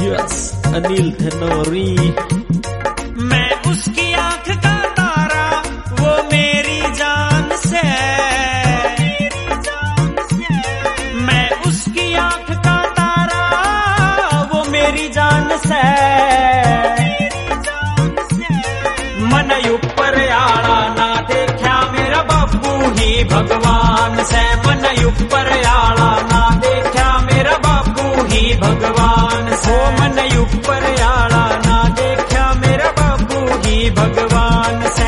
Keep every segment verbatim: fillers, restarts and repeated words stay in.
Yes Anil Dhanauri. मैं उसकी आंख का तारा वो मेरी जान से, मैं उसकी आंख का तारा वो मेरी जान से, मन ऊपर आड़ा ना देखा मेरा बापू ही भगवान से, मन ऊपर आड़ा ना देखा मेरा बापू ही भगवान से, मन ऊपर आड़ा ना देखा मेरा बापू ही भगवान से।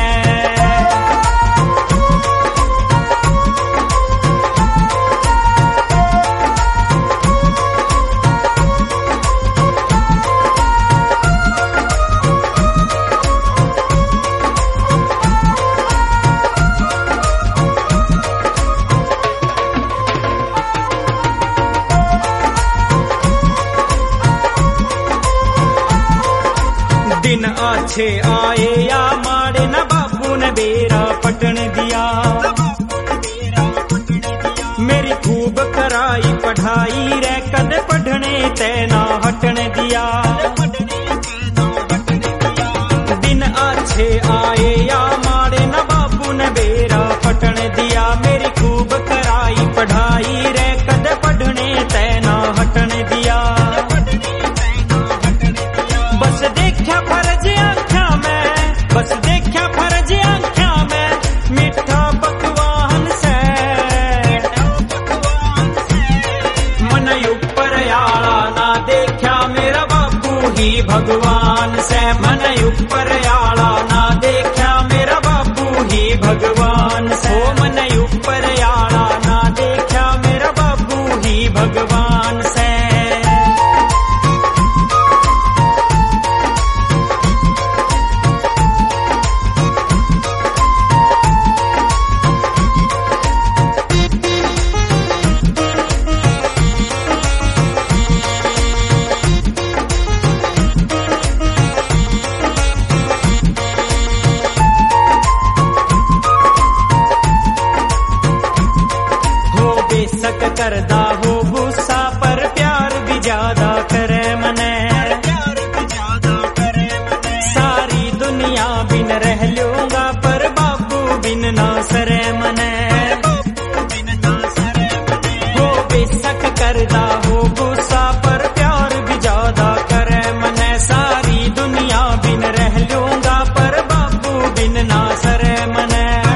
दिन अच्छे आए या माड़े न बापू ने बेरा पटन दिया, मेरी खूब कराई पढ़ाई रे कद पढ़ने तैना हटन दिया। दिन अच्छे आए या माड़े न बापू ने बेरा पटन दिया, मेरी खूब कराई पढ़ाई रे कद पढ़ने तैना हटन दिया। बस देखा फर्ज आँखा में, बस देखा फर्ज आँखा में मीठा पकवान से, मन ऊपर आड़ा ना देखा मेरा बापू ही भगवान से, मन ऊपर आड़ा ना देखा मेरा बापू ही भगवान से, मन ऊपर आड़ा ना देखा मेरा बापू ही भगवान से। करदा हो गुस्सा पर प्यार भी ज्यादा करे मने, सारी दुनिया बिन रह लूंगा पर बाबू बिन ना सरे मने, हो बेशक करदा हो गुस्सा पर प्यार भी ज्यादा करे मने, सारी दुनिया बिन रह लूंगा पर बाबू बिन ना सरे मने।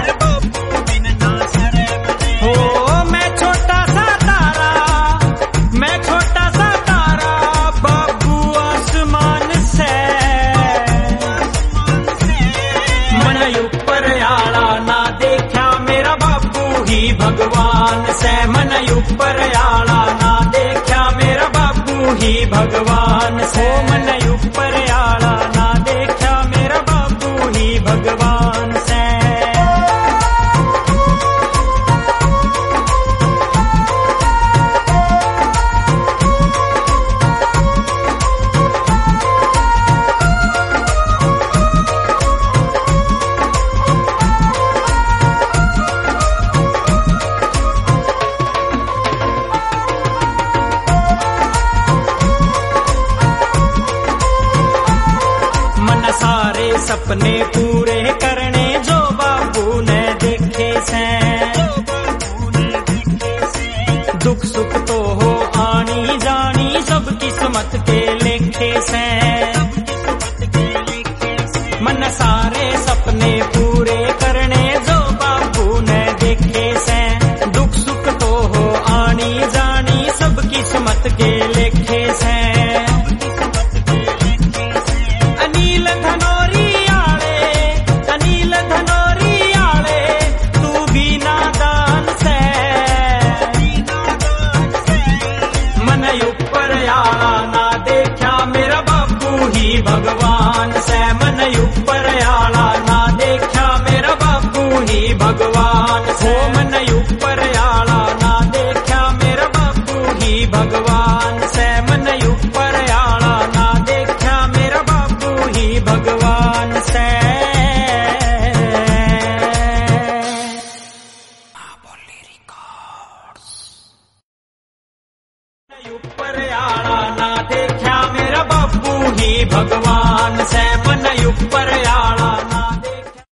भगवान से मन ऊपर आड़ा ना देखा मेरा बापू ही भगवान से, मन ऊपर आड़ा ना देखा मेरा बापू ही भगवान से। सपने पूरे करने जो बापू ने देखे से, दुख सुख तो हो आनी जानी सब किस्मत के लेखे से, मन सारे सपने पूरे करने जो बापू ने देखे से, दुख सुख तो हो आनी जानी सब किस्मत के लेखे से। अनिल धनौरी भगवान से, मन ऊपर आड़ा ना देखा मेरा बापू ही भगवान से, मन ऊपर आड़ा ना देखा मेरा बापू ही भगवान से, मन ऊपर आड़ा ना देखा मेरा बापू ही भगवान से। ऊपर आड़ा ना देखा मेरा ही भगवान सै